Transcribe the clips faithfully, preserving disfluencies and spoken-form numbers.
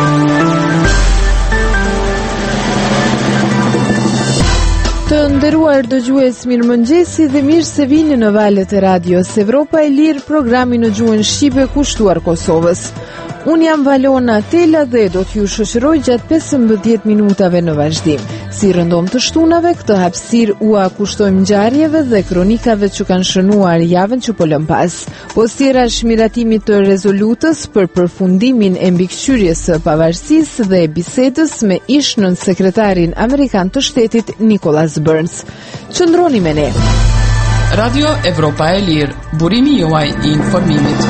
Të nderuar dëgjues, mirëmëngjesi dhe mirë se vini në valët e radios Evropa e Lirë, programi në gjuhën shqipe kushtuar Kosovës. Unë jam Valona Tela dhe do t'ju shoqëroj gjatë pesëmbëdhjetë minutave në vazhdim. Si rëndom të shtunave, këtë hapësirë ua kushtojmë ngjarjeve dhe kronikave që kanë shënuar javën që po lëm pas. Postira shmiratimit të rezolutës për përfundimin e mbikëqyrjes së pavarësisë dhe bisedës me ish-nën sekretarin amerikan të shtetit Nicholas Burns. Qëndroni me ne. Radio Evropa e Lirë, burimi juaj i informimit.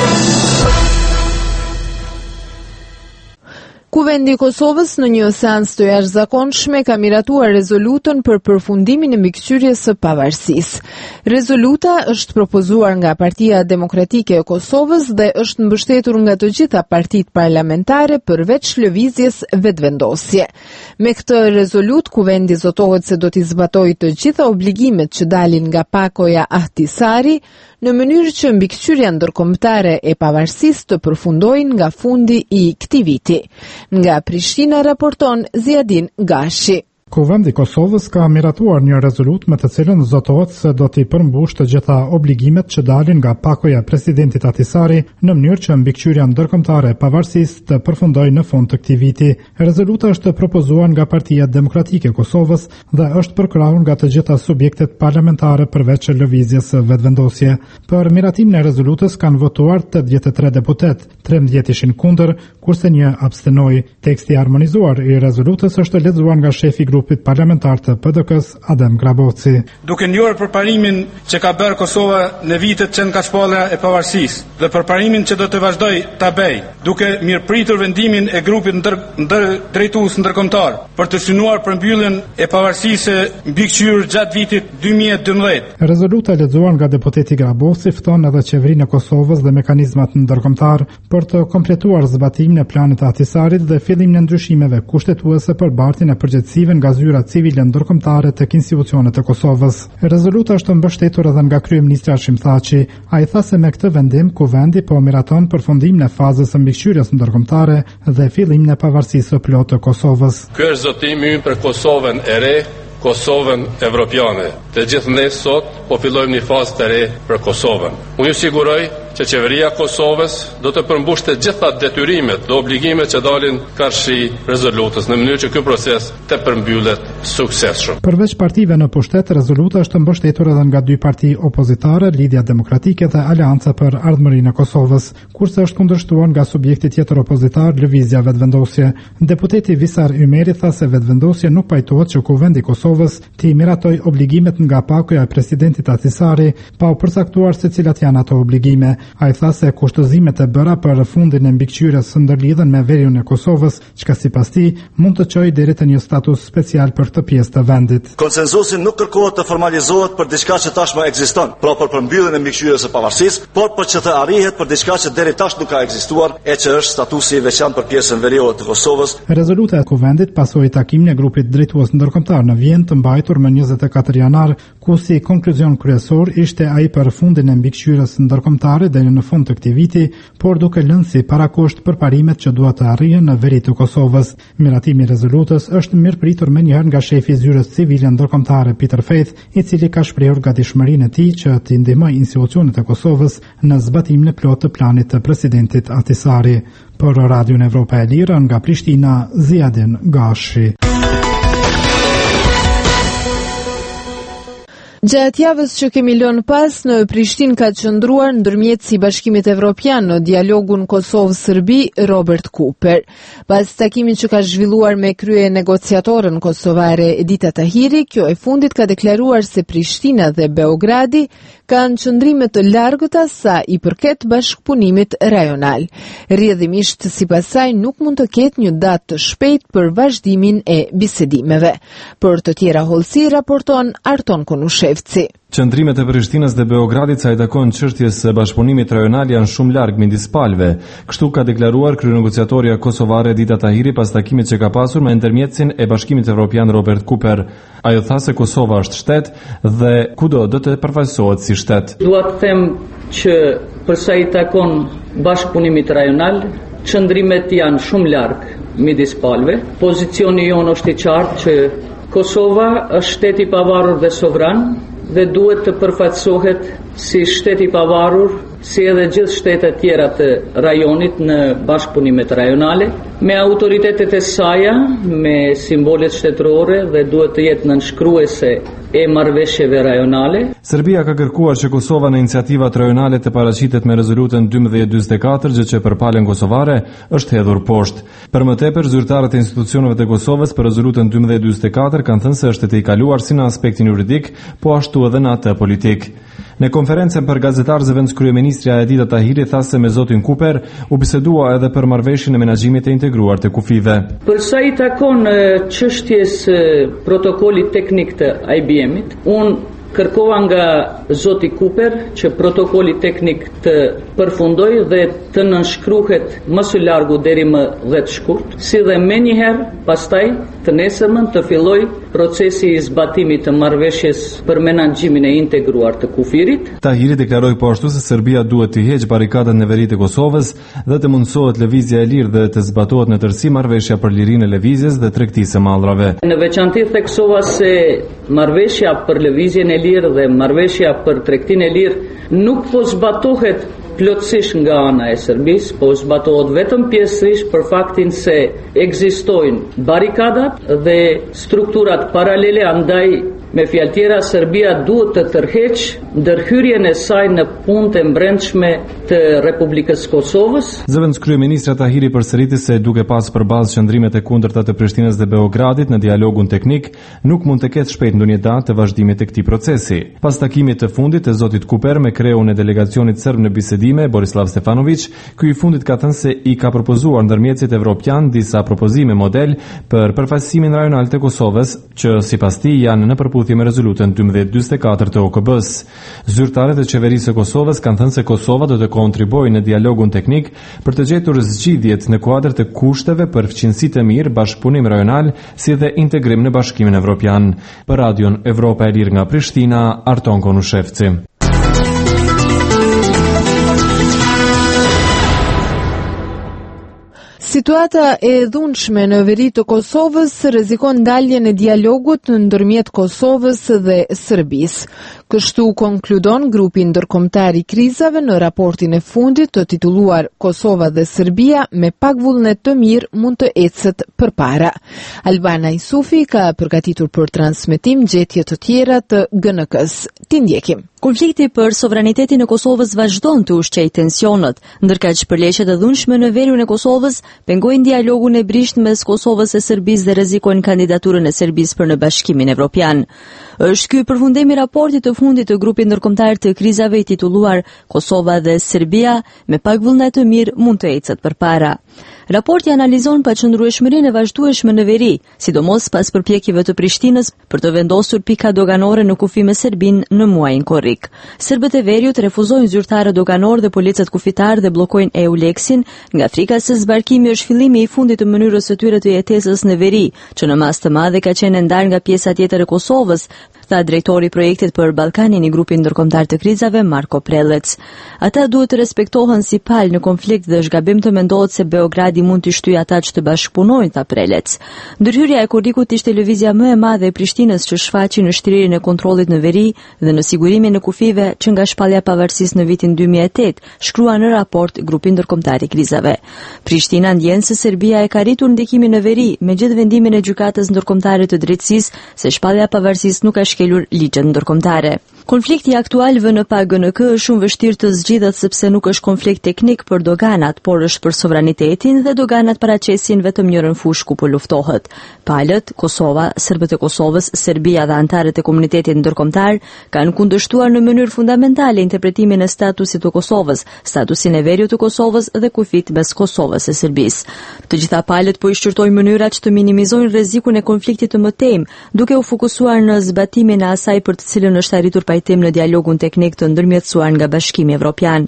Kuvendi i Kosovës në një seancë të jashtëzakonshme ka miratuar rezolutën për përfundimin e mbikëqyrjes së pavarësisë. Rezoluta është propozuar nga Partia Demokratike e Kosovës dhe është mbështetur nga të gjitha partitë parlamentare përveç lëvizjes vetëvendosje. Me këtë rezolut, kuvendi zotohet se do t'i zbatojë të gjitha obligimet që dalin nga pakoja Ahtisari, në mënyrë që mbikëqyrja ndërkombëtare e pavarësisë të përfundojnë nga fundi i këtij viti. Nga Prishtina raporton Ziadin Gashi. Kuvendi i Kosovës ka miratuar një rezolut me të cilën zotohet se do t'i përmbush të gjitha obligimet që dalin nga pakoja e presidentit Ahtisari në mënyrë që mbikëqyrja ndërkombëtare e pavarësisë të përfundojë në fund të këtij viti. Rezoluta është propozuar nga Partia Demokratike e Kosovës dhe është përkrahur nga të gjitha subjektet parlamentare përveç lëvizjes së vetëvendosje. Për miratimin e rezolutës kanë votuar tetëdhjetë e tre deputet, trembëdhjetë ishin kundër, kurse një abstenoi. Teksti harmonizuar i rezolutës është lexuar nga shefi grupit parlamentar të P D K-s Adem Graboci. Duke njohur përparimin që ka bërë Kosova në vitet që nga shpalla e pavarësisë dhe përparimin që do të vazhdoj ta bëj, duke mirëpritur vendimin e grupit ndër, ndër drejtues ndërkombëtar për të synuar përmbylljen e pavarësisë mbikëqyrë gjatë vitit dy mijë e dymbëdhjetë. Rezoluta e lexuar nga deputeti Graboci fton edhe qeverinë e Kosovës dhe mekanizmat ndërkombëtar për të kompletuar zbatimin e planit të Ahtisarit dhe fillimin e ndryshimeve kushtetuese për bartjen e përgjegjësive nga zyra civile ndërkombëtare tek institucionet e Kosovës. Rezoluta është mbështetur edhe nga kryeministri Hashim Thaçi. Ai tha se me këtë vendim kuvendi po miraton përfundimin e fazës së mbikëqyrjes ndërkombëtare dhe fillimin e pavarësisë së plotë të Kosovës. Ky është zotimi ynë për Kosovën e re, Kosovën evropiane. Të gjithë ne sot po fillojmë një fazë të re për Kosovën. Unë ju siguroj që qeveria Kosovës do të përmbushë të gjitha detyrimet dhe obligimet që dalin karshi rezolutës në mënyrë që ky proces të përmbyllet suksesshëm. Përveç partive në pushtet, rezoluta është mbështetur edhe nga dy parti opozitare, Lidhja Demokratike dhe Aleanca për Ardhmërinë e Kosovës, kurse është kundërshtuar nga subjekti tjetër opozitar, Lëvizja Vetëvendosje. Deputeti Visar Ymeri tha se vetëvendosje nuk pajtohet që kuvendi i Kosovës t'i miratoj obligimet nga pakoja e presidentit Ahtisari, pa u përcaktuar se cilat janë ato obligime. Ai tha se kushtëzimet e bëra për fundin e mbikëqyrjes së ndërlidhen me veriun e Kosovës, çka sipas tij mund të çojë deri te një status special për këtë pjesë të vendit. Konsenzusi nuk kërkohet të formalizohet për diçka që tashmë ekziston, pra për përmbylljen e mbikëqyrjes së pavarësisë, por për që të arrihet për diçka që deri tash nuk ka ekzistuar, e që është statusi i veçantë për pjesën veriore të Kosovës. Rezoluta e kuvendit pasoi takimin e grupit drejtues ndërkombëtar në Vjenë të mbajtur më njëzet e katër janar, ku si konkluzion kryesor ishte ai për fundin e mbikëqyrjes ndërkombëtare deri në fund të këtij viti, por duke lënë si parakusht përparimet që duhet të arrihen në veri të Kosovës. Miratimi i rezolutës është mirëpritur menjëherë nga shefi i zyrës civile ndërkombëtare Peter Faith, i cili ka shprehur gatishmërinë e tij që të ndihmojë institucionet e Kosovës në zbatimin e plotë të planit të presidentit Ahtisari. Për Radion Evropa e Lirë nga Prishtina, Ziadin Gashi. Gjatë javës që kemi lënë pas, në Prishtinë ka qëndruar ndërmjet si Bashkimit Evropian në dialogun Kosovë-Serbi Robert Cooper. Pas takimit që ka zhvilluar me krye negociatorën kosovare Edita Tahiri, kjo e fundit ka deklaruar se Prishtina dhe Beogradi kanë qëndrime të largëta sa i përket bashkëpunimit rajonal. Rrjedhimisht sipas saj nuk mund të ketë një datë të shpejtë për vazhdimin e bisedimeve. Për të tjera hollësi raporton Arton Konushevci. Qëndrimet e Prishtinës dhe Beogradit sa i takon çështjes së bashkëpunimit rajonal janë shumë larg midis palëve. Kështu ka deklaruar kryenegociatorja kosovare Edita Tahiri pas takimit që ka pasur me ndërmjetësin e Bashkimit Evropian Robert Cooper. Ajo tha se Kosova është shtet dhe kudo do të përfaqësohet si shtet. Dua të them që për sa i takon bashkëpunimit rajonal, qëndrimet janë shumë larg midis palëve. Pozicioni jonë është i qartë që Kosova është shtet i pavarur dhe sovran dhe duhet të përfaqësohet si shtet i pavarur, si edhe gjithë shtetet tjera të rajonit në bashkëpunimet rajonale, me autoritetet e saja, me simbolet shtetërore dhe duhet të jetë nënshkruese e marrëveshjeve rajonale. Serbia ka kërkuar që Kosova në iniciativat rajonale të paraqitet me rezolutën dymbëdhjetë dymbëdhjetë e katër, gjë që për palën kosovare është hedhur poshtë. Për më tepër, zyrtarët e institucioneve të Kosovës për rezolutën dymbëdhjetë dymbëdhjetë e katër kanë thënë se është e tejkaluar si në aspektin juridik, po ashtu edhe në atë politik. Në konferencën për gazetarë zëvendës kryeministrja Edita Tahiri tha se me zotin Kuper u bisedua edhe për marrëveshjen e menaxhimit të integruar të kufive. Për sa i takon çështjes protokollit teknik të I B M-it, unë kërkova nga zoti Kuper që protokolli teknik të përfundoj dhe të nënshkruhet më së largu deri më dhjetë shkurt, si dhe menjëherë pastaj të nesërmën të filloj procesi i zbatimit të marrëveshjes për menaxhimin e integruar të kufirit. Tahiri deklaroi po ashtu se Serbia duhet të heqë barikadat në veri të Kosovës dhe të mundësohet lëvizja e lirë dhe të zbatohet në tërësi marrëveshja për lirinë e lëvizjes dhe tregtisë së mallrave. Në veçantë theksova se marrëveshja për lëvizjen e lirë dhe marrëveshja për tregtinë e lirë nuk po zbatohet plotësisht nga ana e Serbisë, po zbatohet vetëm pjesërisht për faktin se ekzistojnë barikadat dhe strukturat paralele, andaj me fjalë tjera Serbia duhet të tërheqë ndërhyrjen e saj në punët e brendshme të Republikës Kosovës. Zëvendës kryeministra Tahiri përsëriti se duke pas përballë qëndrimet e kundërta të Prishtinës dhe Beogradit në dialogun teknik, nuk mund të ketë shpejt ndonjë datë të vazhdimit të këtij procesi. Pas takimit të fundit të zotit Kuper me kreun e delegacionit serb në bisedime, Borislav Stefanović, ky i fundit ka thënë se i ka propozuar ndërmjetësit evropian disa propozime model për përfaqësimin rajonal të Kosovës, që sipas tij janë në përputhje me rezolutën dymbëdhjetë dymbëdhjetë e katër të O K B-s. Zyrtarët e qeverisë së Kosovës kanë thënë se Kosova do të kontribuojë në dialogun teknik për të gjetur zgjidhjet në kuadër të kushteve për fqinësi të mirë, bashkëpunim rajonal, si dhe integrim në Bashkimin Evropian. Për Radion Evropa e Lirë nga Prishtina, Arton Konushevci. Situata e dhunshme në veri të Kosovës rrezikon ndaljen e dialogut ndërmjet Kosovës dhe Serbisë. Kështu konkludon grupi ndërkombëtar i krizave në raportin e fundit të titulluar Kosova dhe Serbia me pak vullnet të mirë mund të ecet përpara. Albana Isufi ka përgatitur për transmetim gjetje të tjera të G N K-s. Ti ndjekim. Konflikti për sovranitetin e Kosovës vazhdon të ushqejë tensionët, ndërkaq përleqjet e dhunshme në veriun e Kosovës pengojnë dialogun e brisht mes Kosovës e Serbisë dhe rrezikojnë kandidaturën e Serbisë për në Bashkimin Evropian. Është ky përfundim i raportit të fundit të grupit ndërkombëtar të krizave i titulluar Kosova dhe Serbia me pak vullnet të mirë mund të ecet përpara. Raporti analizon paqëndrueshmërinë e vazhdueshme në veri, sidomos pas përpjekjeve të Prishtinës për të vendosur pika doganore në kufi me Serbinë në muajin korrik. Serbët e veriut refuzojnë zyrtarë doganor dhe policët kufitar dhe bllokojnë EULEX-in, nga frika se zbarkimi është fillimi i fundit të mënyrës së tyre të jetesës në veri, që në mas të madhe ka qenë ndar nga pjesa tjetër e Kosovës, tha drejtori i projektit për Ballkanin i grupit ndërkombëtar të krizave Marko Prellec. Ata duhet të respektohen si palë në konflikt dhe është gabim të mendohet se Beogradi mund të shtyjë ata që të bashkëpunojnë, tha Prellec. Ndërhyrja e Kurrikut ishte lëvizja më e madhe e Prishtinës që shfaqi në shtrirjen e kontrollit në veri dhe në sigurimin e kufive që nga shpallja e pavarësisë në vitin dy mijë e tetë, shkrua në raport grupi ndërkombëtar i krizave. Prishtina ndjen se Serbia e ka rritur ndikimin në veri me gjithë vendimin e gjykatës ndërkombëtare të drejtësisë se shpallja e pavarësisë nuk ka shkelur ligjet ndërkombëtare. Konflikti aktual V N P G N K është shumë vështirë të zgjidhet sepse nuk është konflikt teknik për doganat, por është për sovranitetin dhe doganat paraqesin vetëm njërën fushë ku po luftohet. Palët, Kosova, serbët e Kosovës, Serbia dhe antarët e komunitetit ndërkombëtar kanë kundërshtuar në mënyrë fundamentale interpretimin e statusit të Kosovës, statusin e veriut të Kosovës dhe kufit mes Kosovës e Serbisë. Të gjitha palët po i shqyrtojnë mënyrat që të minimizojnë rrezikun e konfliktit të mëtejm, duke u fokusuar në zbatimin e asaj për të cilën është arritur pajtim në dialogun teknik të ndërmjetësuar nga Bashkimi Evropian.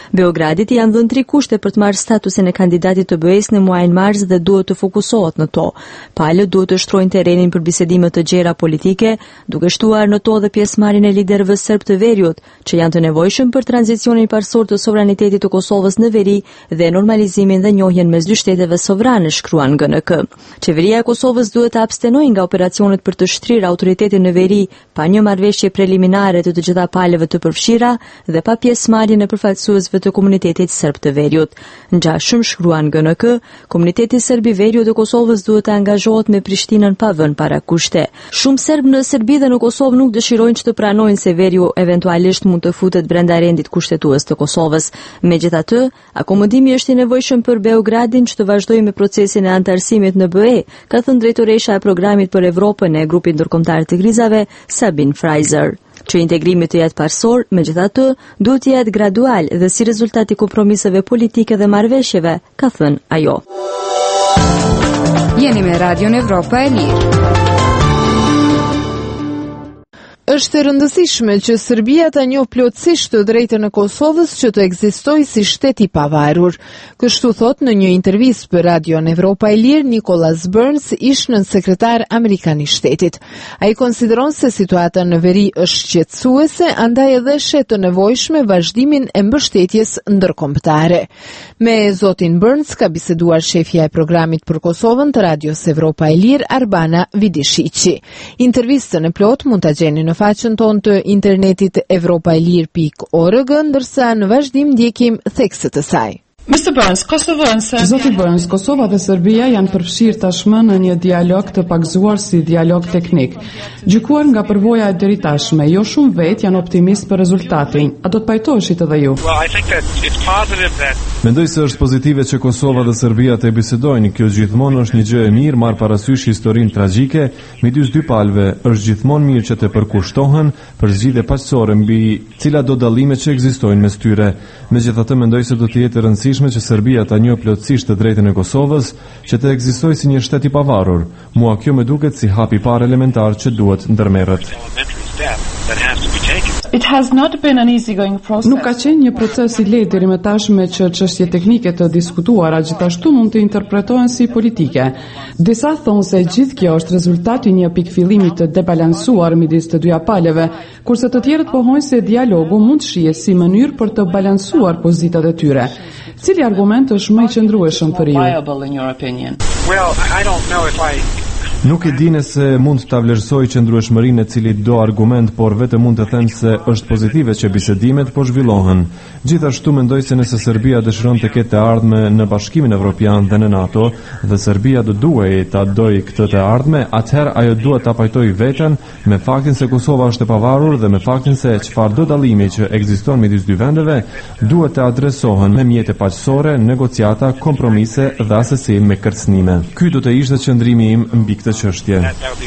Beogradit janë dhënë tri kushte për të marrë statusin e kandidatit të B E S në muajin mars dhe duhet të fokusohet në to. Palët duhet të shtrojnë terrenin për bisedime të gjera politike, duke shtuar në to dhe pjesëmarrjen e liderëve serb të veriut, që janë të nevojshëm për tranzicionin parsor të sovranitetit të Kosovës në veri dhe normalizimin dhe njohjen mes dy shteteve sovrane, shkruan G N K. Qeveria e Kosovës duhet të abstenojë nga operacionet për të shtrirë autoritetin në veri pa një marrëveshje preliminare të të gjitha palëve të përfshira dhe pa pjesëmarrjen e përfaqësuesve të komunitetit serb të veriut. Ngjashëm, shkruan G N K, komuniteti serb i veriut të Kosovës duhet të angazhohet me Prishtinën pa vënë para kushte. Shumë serb në Serbi dhe në Kosovë nuk dëshirojnë që të pranojnë se veriu eventualisht mund të futet brenda rendit kushtetues të Kosovës. Megjithatë, akomodimi është i nevojshëm për Beogradin që të vazhdojë me procesin e antarësimit në B E, ka thënë drejtoresha e programit për Evropën e grupit ndërkombëtar të krizave, Sabine Fraser. Që integrimi të jetë parsor, megjithatë, duhet të jetë gradual dhe si rezultat i kompromiseve politike dhe marrëveshjeve, ka thënë ajo. Jeni me Radion Evropa e Lirë. Është e rëndësishme që Serbia ta njohë plotësisht të drejtën e Kosovës që të ekzistojë si shtet i pavarur. Kështu thot në një intervistë për Radion Evropa e Lirë Nicholas Burns, ish nën sekretar amerikan i shtetit. Ai konsideron se situata në veri është qetësuese, andaj edhe shet të nevojshme vazhdimin e mbështetjes ndërkombëtare. Me zotin Burns ka biseduar shefja e programit për Kosovën të Radios Evropa e Lirë, Arbana Vidishiqi. Intervistën e plot mund ta gjeni në faqen tonë të internetit evropaelir pikë org, ndërsa në vazhdim ndjekim thekset e saj. mister Burns, Kosovënse. Zoti Burns, Kosova dhe Serbia janë përfshirë tashmë në një dialog të pagzuar si dialog teknik. Gjykuar nga përvoja e deri tashme, jo shumë vetë janë optimist për rezultatin. A do të pajtoheshit edhe ju? Well, I think that it's positive that Mendoj se është pozitive që Kosova dhe Serbia të bisedojnë. Kjo gjithmonë është një gjë e mirë, marr parasysh historinë tragjike midis dy palëve. Është gjithmonë mirë që të përkushtohen për zgjidhje paqësore mbi cilat do dallimet që ekzistojnë mes tyre. Megjithatë, mendoj se do të jetë e rëndësishme që Serbia ta njohë plotësisht të drejtën e Kosovës, që të ekzistojë si një shtet i pavarur. Mua kjo më duket si hap i parë elementar që duhet ndërmerret. It has not been an easy going process. Nuk ka qenë një proces i lehtë deri më tashme që çështje teknike të diskutuara gjithashtu mund të interpretohen si politike. Disa thonë se gjithë kjo është rezultati një pikëfillimi të debalansuar midis të dyja palëve, kurse të tjerët pohojnë se dialogu mund të shihet si mënyrë për të balansuar pozitat e tyre. Cili argument është më i qëndrueshëm për ju? well, I don't know if I Nuk e dine se mund të vlerësoj qëndrueshmërinë e cili do argument, por vetëm mund të them se është pozitive që bisedimet po zhvillohen. Gjithashtu mendoj se nëse Serbia dëshiron të ketë të ardhme në Bashkimin Evropian dhe në NATO, dhe Serbia do duhej ta dojë këtë të ardhme, atëherë ajo duhet ta pajtojë veten me faktin se Kosova është e pavarur dhe me faktin se çfarëdo dallimi që ekziston midis dy vendeve duhet të adresohen me mjete paqësore, negociata, kompromise dhe asesim me kërcënime. Ky do të ishte qëndrimi im mbi këtë çështje.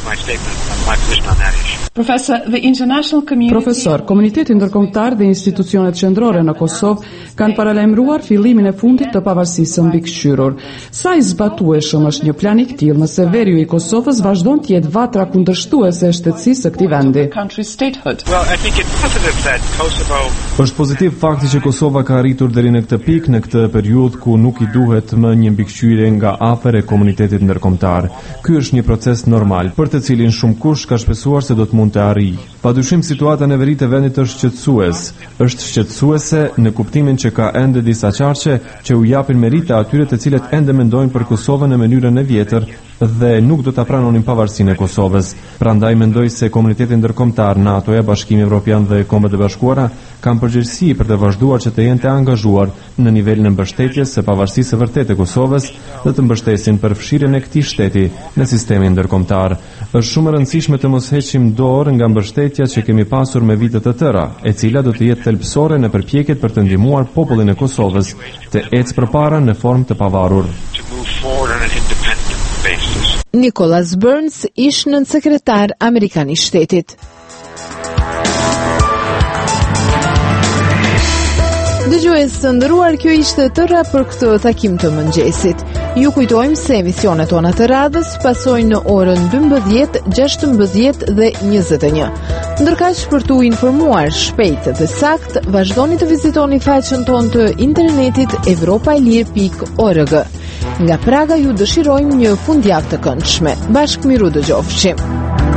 Professor, the international community... Profesor, komuniteti ndërkombëtar dhe institucionet qendrore në Kosovë kanë paralajmëruar fillimin e fundit të pavarësisë mbikëqyrur. Sa i zbatueshëm është një plan i tillë nëse veriu i Kosovës vazhdon të jetë vatra kundërshtuese e shtetësisë së këtij vendi? Well, I think it's positive that Kosovo Është pozitiv fakti që Kosova ka arritur deri në këtë pikë në këtë periudhë ku nuk i duhet më një mbikëqyrje nga afër e komunitetit ndërkombëtar. Ky është një proces normal, për të cilin shumë kush ka shpesuar se do të mund të arrijë. Padyshim situata në veri të vendit është shqetësues. Është shqetësuese në kuptimin që ka ende disa qarqe që u japin merita atyre të cilët ende mendojnë për Kosovën në mënyrën e vjetër dhe nuk do ta pranonin pavarësinë e Kosovës. Prandaj mendoj se komuniteti ndërkombëtar, NATO-ja, Bashkimi Evropian dhe Kombët e Bashkuara kanë përgjegjësi për të vazhduar që të jenë të angazhuar në nivelin e mbështetjes së pavarësisë së vërtetë e Kosovës dhe të mbështesin përfshirjen e këtij shteti në sistemin ndërkombëtar. Është shumë e rëndësishme të mos heqim dorë nga mbështetja që kemi pasur me vite të tëra, e cila do të jetë thelbësore në përpjekjet për të ndihmuar popullin e Kosovës të ecë përpara në formë të pavarur. Nicholas Burns, ish nën sekretar amerikan i shtetit. Dëgjues të nderuar, kjo ishte tëra për këtë takim të mëngjesit. Ju kujtojmë se emisionet tona të radhës pasojnë në orën dymbëdhjetë, gjashtëmbëdhjetë dhe njëzet e një. Ndërkaq, për t'u informuar shpejt dhe sakt, vazhdoni të vizitoni faqen tonë të internetit evropaelir pikë org. Nga Praga ju dëshirojmë një fundjavë të këndshme. Bashkë miru dëgjofshim.